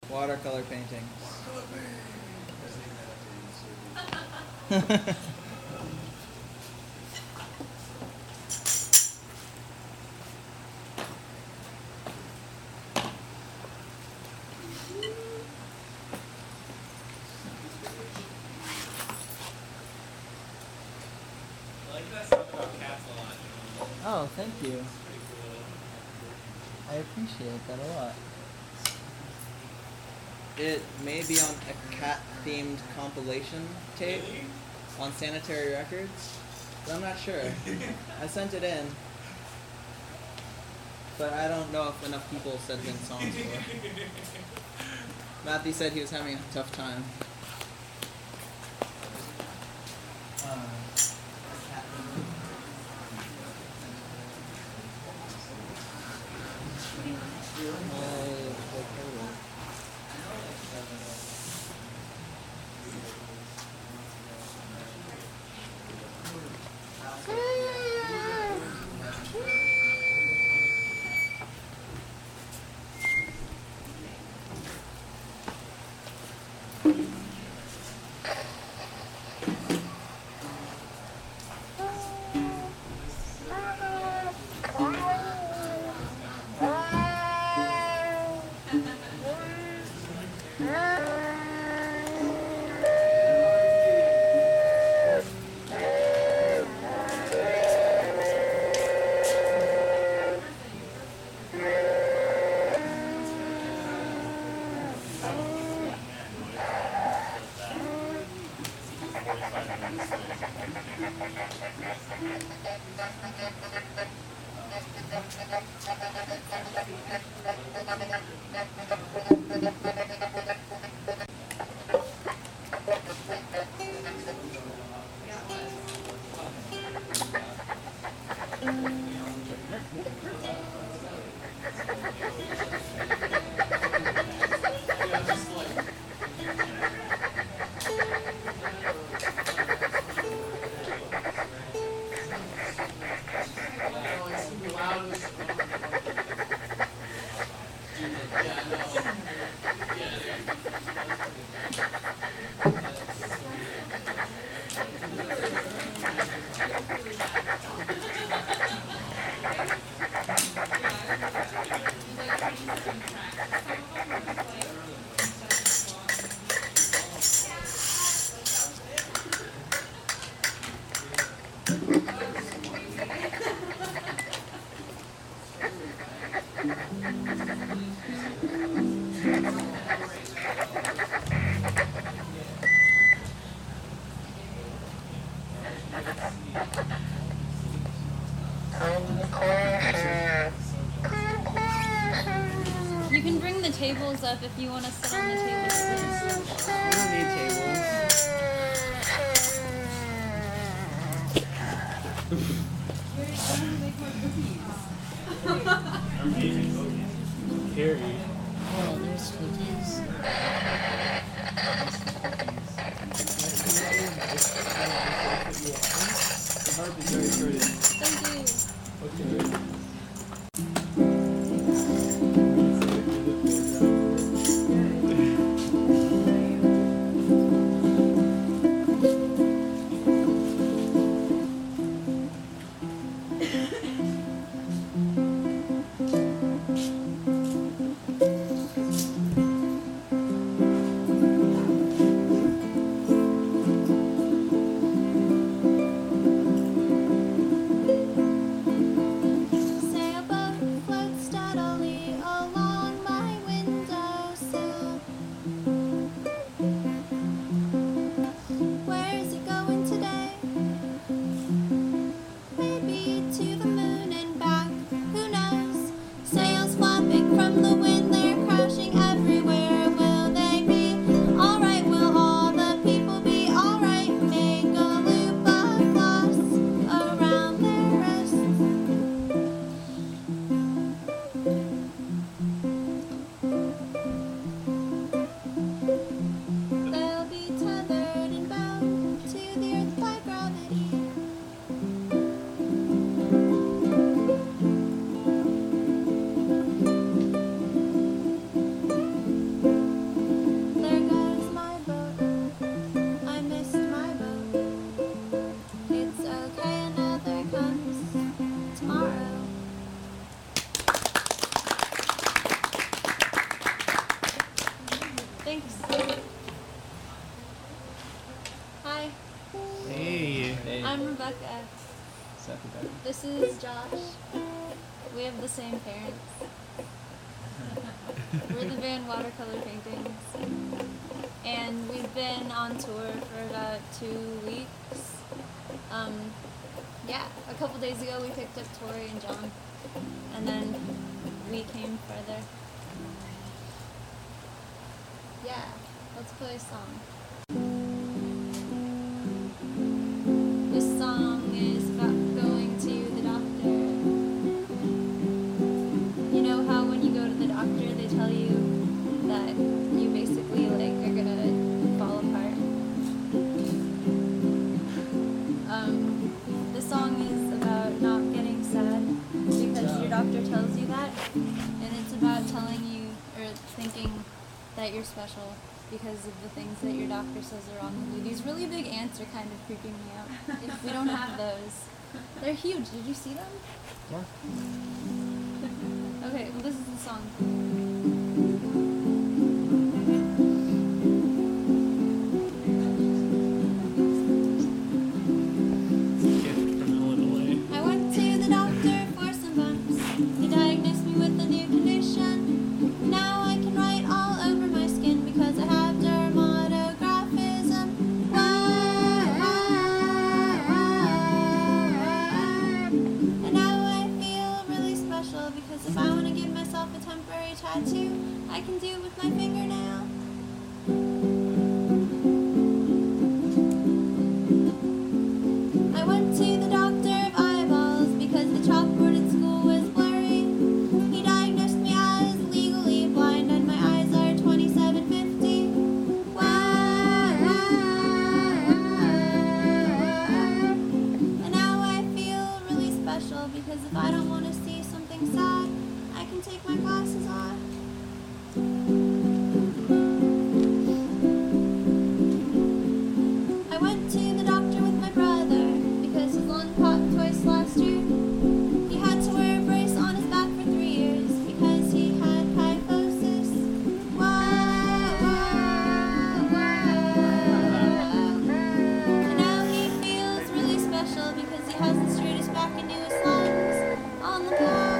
Watercolor paintings. Oh, thank you. I appreciate that a lot. It may be on a cat-themed compilation tape on Sanitary Records, but I'm not sure. I sent it in, but I don't know if enough people sent in songs for it. Matthew said he was having a tough time. You can bring the tables up if you want to sit on the tables. We don't need tables. Carrie. Oh, there's cookies. The harp is very pretty. Thank you. Okay. Thanks. Hi, Hey. I'm Rebecca. This is Josh. We have the same parents. We're the band Watercolor Paintings. And we've been on tour for about 2 weeks. Yeah, a couple days ago we picked up Tori and John. And then we came further. Yeah, let's play a song. This song is about going to the doctor. You know how when you go to the doctor they tell you that you basically like are gonna fall apart? This song is about not getting sad because your doctor tells you that, and it's about telling you or thinking that you're special because of the things that your doctor says are wrong with you. These really big ants are kind of creeping me out. We don't have those. They're huge. Did you see them? Yeah. Okay, well this is the song. Gift from Illinois. I went to the doctor for some bumps. He diagnosed me with a new condition. Now I can write all over my skin because I have dermatographism. And now I feel really special because if I want to give myself a temporary tattoo, I can do it with my fingernail. I went to the doctor of eyeballs because the chalkboard at school was blurry. He diagnosed me as legally blind and my eyes are 2750. And now I feel really special because if I don't want to see something sad, I can take my glasses off. I went to the doctor with my brother because his lung popped twice last year. He had to wear a brace on his back for 3 years because he had kyphosis. And now he feels really special because he hasn't straight his back into his lungs on the block.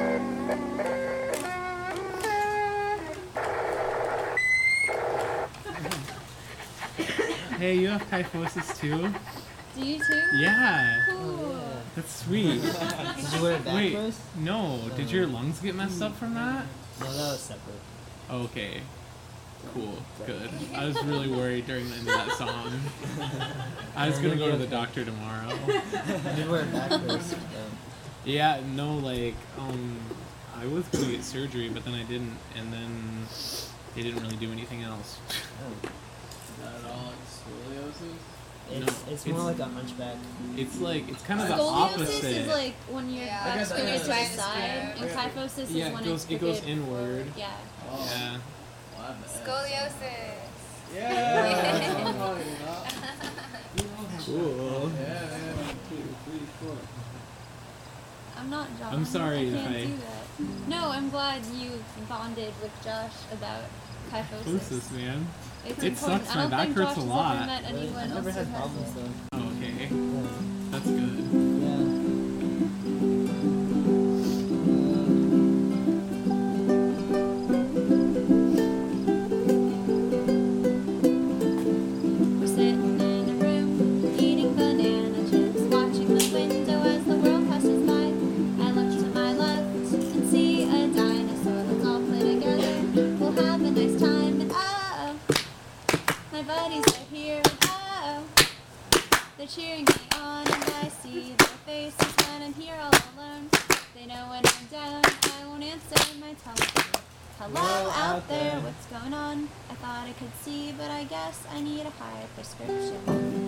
Hey, you have kyphosis too? Do you too? Yeah. Cool. That's sweet. Did you wear a back Wait, brace? no. Did your lungs get messed up from that? No, that was separate. Okay. Cool. Good. I was really worried during the end of that song. I was gonna go to the doctor tomorrow. I did wear a back brace. though. Yeah, no, like, I was gonna get surgery, but then I didn't, and then they didn't really do anything else. Oh. Not at all like scoliosis. It's more like a hunchback. It's like, it's kind of the Scoliosis opposite. is like when your Yeah, back I guess I goes to the know. side, and kyphosis is Yeah, when it goes, it's it goes crooked inward. forward. Yeah. Oh. Yeah. My bad. Scoliosis. Yeah. That's what I'm talking about. Cool. Yeah, man. 2, 3, 4. I'm not John. I'm sorry I if can't I- do that. No, I'm glad you bonded with Josh about kyphosis. Who's this, man? It's It important. sucks, I don't my back think hurts Josh a has lot. ever met anyone I've else never who had has problems it. though. Oh, okay. Yeah. That's good. Yeah. We're sitting in a room, eating banana chips, watching the window as the world passes by. I look to my left and see a dinosaur. Let's all play together. We'll have a nice time. And oh, my buddies are here. And oh, they're cheering me on, and I see their faces when I'm here all alone. They know when I'm down, I won't answer my telephone. Hello out there, what's going on? I thought I could see, but I guess I need a higher prescription.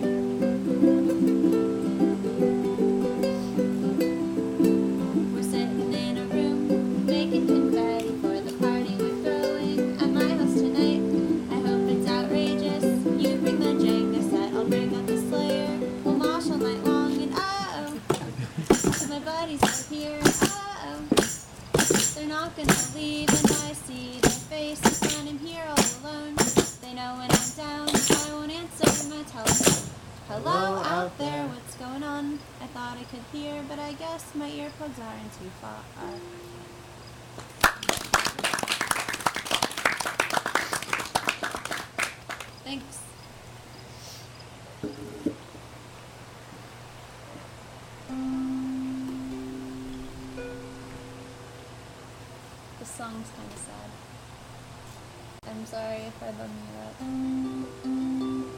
We're sitting in a room, making confetti for the party we're throwing at my house tonight. I hope it's outrageous. You bring the Jenga set, I'll bring out the Slayer. We'll mosh all night long, and oh, my buddies are here, and oh, they're not gonna leave, and I see their faces when I'm here all alone. They know one I thought I could hear, but I guess my earplugs aren't too far. Thanks. This song's kind of sad. I'm sorry if I bum you out.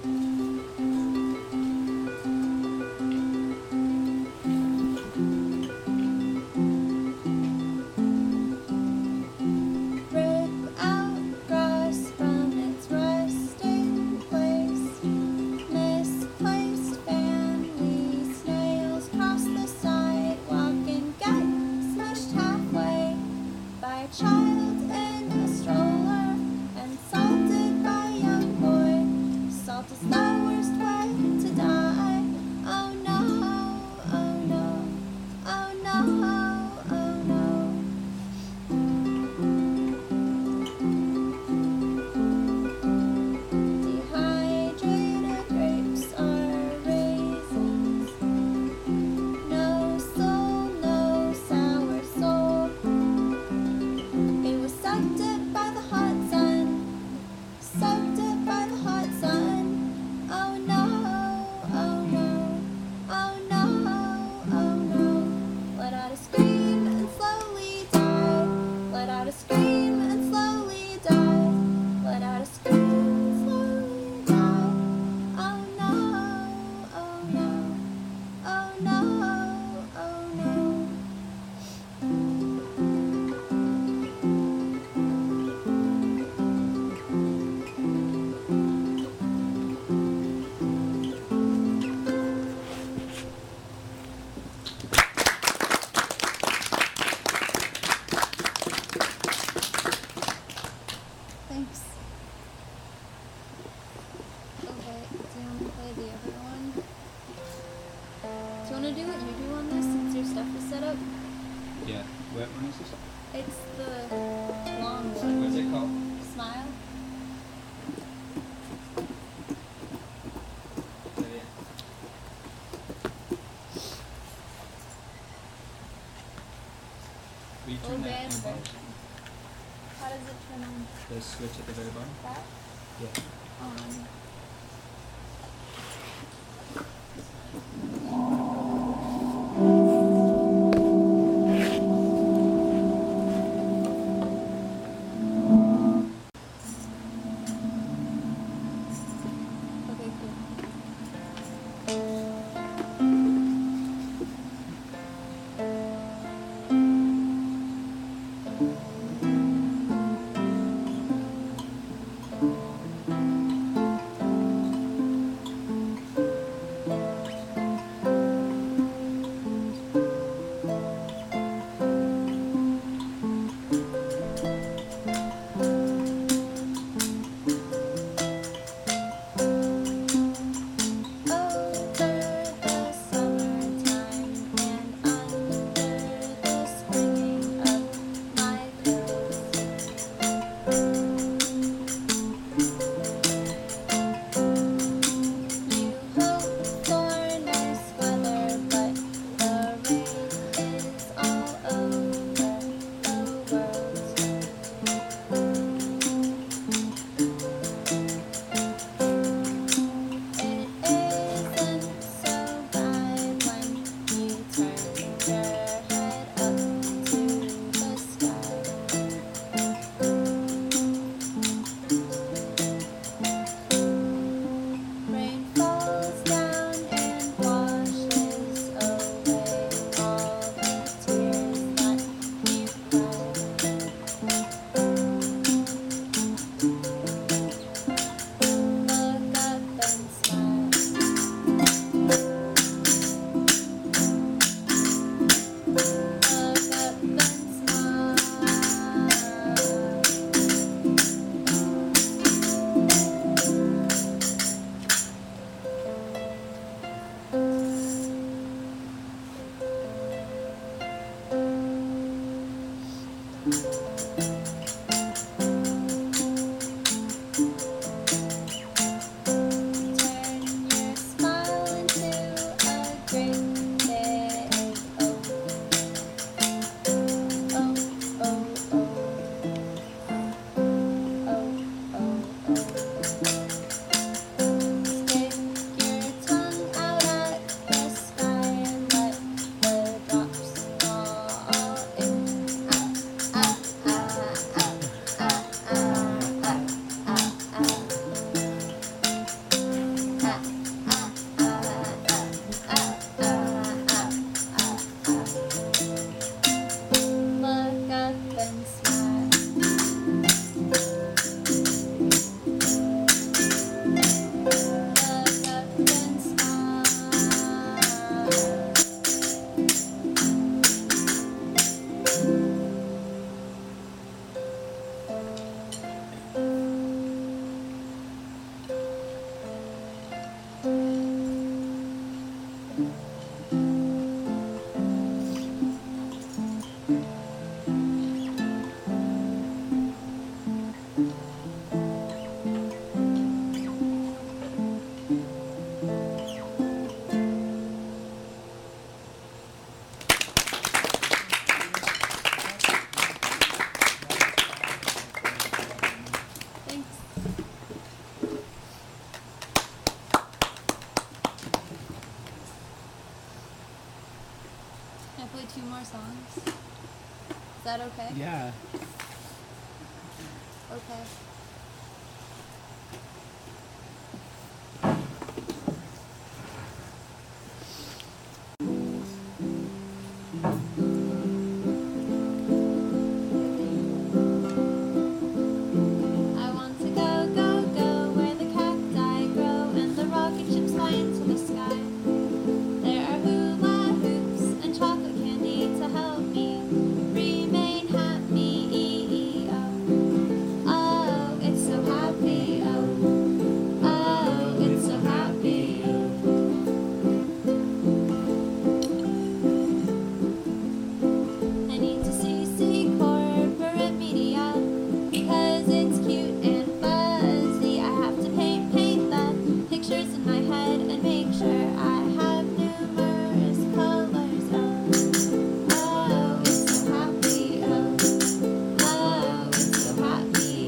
Rip out grass from its resting place. Misplaced family snails cross the sidewalk and get smushed halfway by a child in a stroller and salted by a young boy. Salt is the worst way to die. Oh no, oh no, oh no, oh no. Dehydrated grapes are raisins. No soul, no sour soul. It was sucked up by the hot sun. Sucked up by the hot sun. Oh no, oh no, oh no, oh no. Let out a scream and slowly die. Let out a scream and slowly die. Let out a scream and slowly die. Oh no, oh no, oh no, oh no. Thanks. Okay, do you want to play the other one? Do you want to do what you do on this since your stuff is set up? Yeah. What one is this? It's the long one. What's it called? Smile. Will you Full turn band that on? version. How does it turn on The switch at the very bottom? that? Yeah. On. Okay, cool. that okay? Yeah. Okay. I want to go, go, go where the cacti grow and the rocket ships fly into the sky. There are hula hoops and chocolate candy to help me remain happy. Oh, it's so happy. Oh, it's so happy. I need to see corporate media because it's cute and fuzzy. I have to paint the pictures in my head and make sure I have numerous colors. Oh, it's so happy. Oh, it's so happy.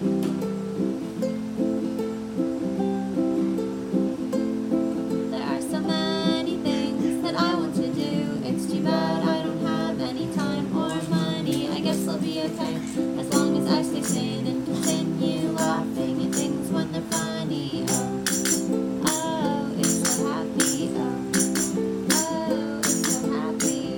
There are so many things that I want to do. It's too bad I don't have any time or money. I guess I'll be okay as long as I stay sane and continue laughing at things when they're funny. Oh, it's so happy. Oh, it's so happy.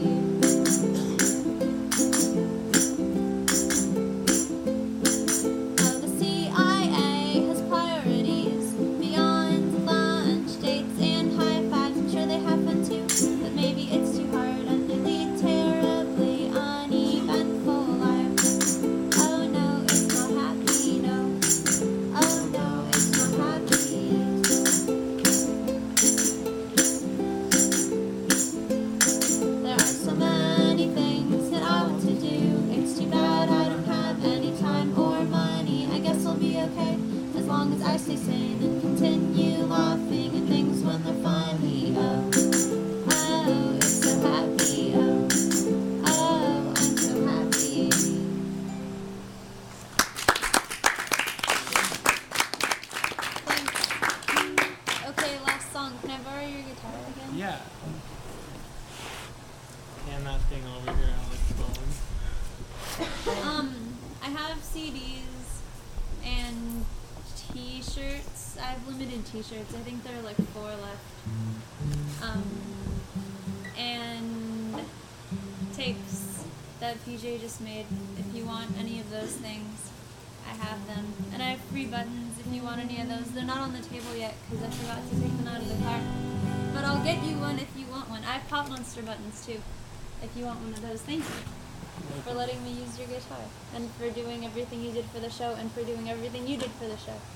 Oh, the CIA has priorities beyond lunch dates and high fives. I'm sure they have fun too, but maybe it's too hard and they lead terribly uneventful lives. Oh no, it's not happy, no. Oh no, it's not happy. There are so many things that I want to do. It's too bad I don't have any time or money. I guess I'll be okay as long as I stay sane and continue laughing at things when they're funny. Oh, it's so happy. Oh, I'm so happy. Thanks. Okay, last song. Can I borrow your guitar again? Yeah. Hand that thing over here, Alex Bowen. I have CDs and T-shirts. I have limited T-shirts. I think there are like 4 left. And tapes that PJ just made. If you want any of those things, I have them. And I have free buttons if you want any of those. They're not on the table yet because I forgot to take them out of the car. But I'll get you one if you want one. I have Pop Monster buttons too, if you want one of those. Thank you for letting me use your guitar and for doing everything you did for the show and for doing everything you did for the show.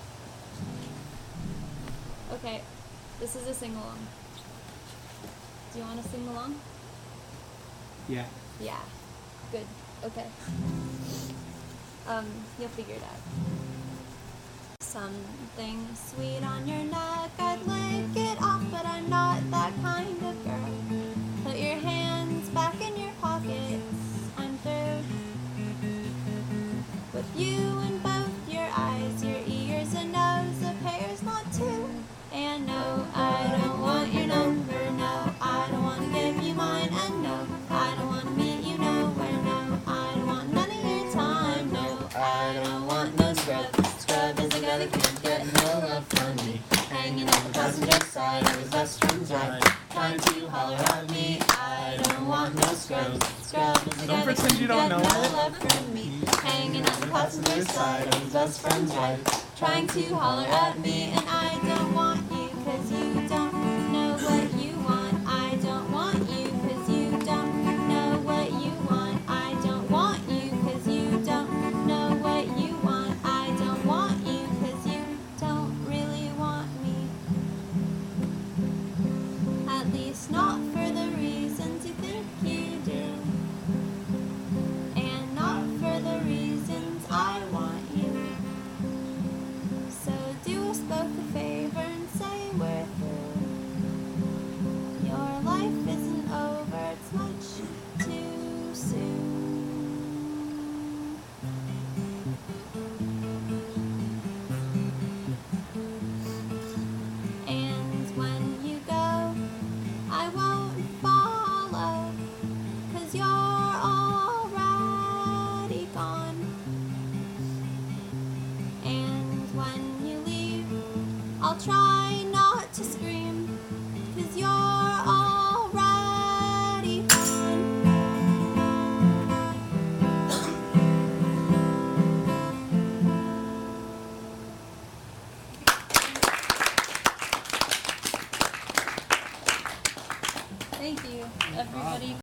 Okay, this is a sing-along. Do you want to sing along? Yeah. Yeah. Good. Okay. You'll figure it out. Something sweet on your neck, I'd lick it off, but I'm not that kind of girl. Put your hands back in your pockets, I'm through. With you in both your eyes, your ears and nose, a pair's not two. And no, I don't want your number, no, I don't want to give you mine, and no, I don't want to meet you nowhere, no, I don't want none of your time, no, I don't want no scrub. Scrub is a guy that can't get no love from me. Hanging out the passenger side of his best friend's ride, trying to holler at me. I don't want no scrub. Scrub is a guy that can't get no love from me. Hanging out the passenger side of his best friend's ride, trying to holler at me. And I don't want you 'cause you don't know what you want. I don't want you 'cause you don't know what you want. I don't want you 'cause you don't know what you want. I don't want you 'cause you don't really want me. At least not for the reasons you think you do. And not for the reasons I want you. So do us both a favor. I'll try not to scream, 'cause you're already fine. Thank you, everybody.